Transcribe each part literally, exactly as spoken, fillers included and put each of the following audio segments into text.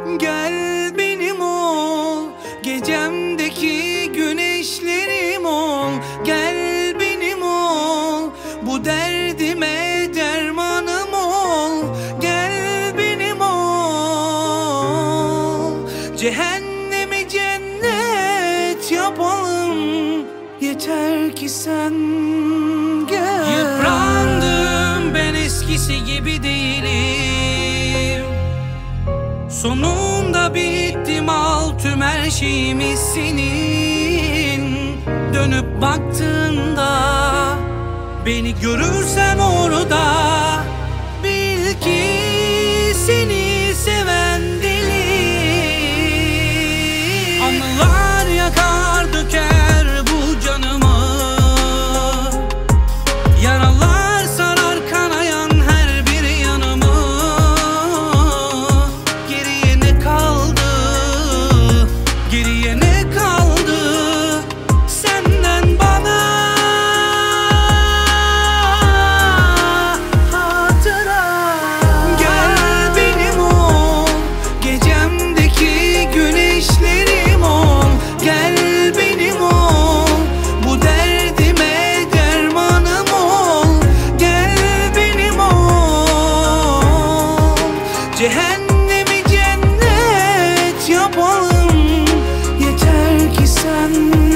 Gel benim ol, gecemdeki güneşlerim ol. Gel benim ol, bu derdime dermanım ol. Gel benim ol, cehennemi cennet yapalım. Yeter ki sen gel. Yıprandım, ben eskisi gibi değilim. Sonunda bittim, al tüm her şeyimiz senin. Dönüp baktığında beni görürsen orada, bil ki seni seven deli. Anılar yakar döker bu canımı, yaralar sarar kanayan her bir yanımı. Geriye ne kaldı, geriye ne kaldı senden bana hatıra. Gel benim ol, gecemdeki güneşlerim ol. Gel benim ol, bu derdime dermanım ol. Gel benim ol, cehennemi cennet yapalım. Yeter ki sen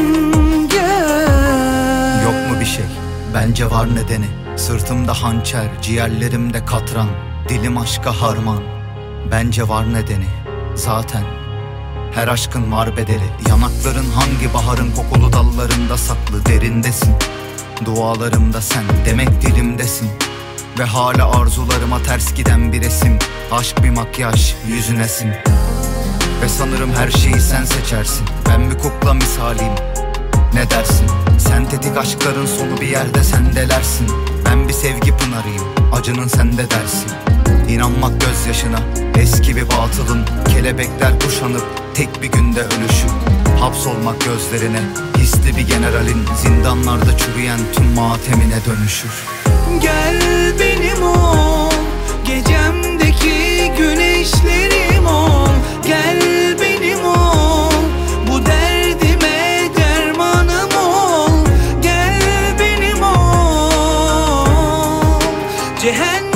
gel. Yok mu bir şey? Bence var nedeni. Sırtımda hançer, ciğerlerimde katran, dilim aşka harman. Bence var nedeni. Zaten her aşkın var bedeli. Yanakların hangi baharın kokulu dallarında saklı, derindesin. Dualarımda sen, demek dilimdesin. Ve hala arzularıma ters giden bir resim. Aşk bir makyaj, yüzünesin. Ve sanırım her şeyi sen seçersin. Ben bir kukla misaliyim, ne dersin? Sentetik aşkların sonu bir yerde sendelersin. Ben bir sevgi pınarıyım, acının sende dersin. İnanmak gözyaşına, eski bir batılın. Kelebekler kuşanıp tek bir günde ölüşü. Hapsolmak gözlerine, hisli bir generalin. Zindanlarda çürüyen tüm matemine dönüşür. Gel benim ol, gecemdeki güneşlerim ol. Gel benim ol, bu derdime dermanım ol. Gel benim ol, cehennem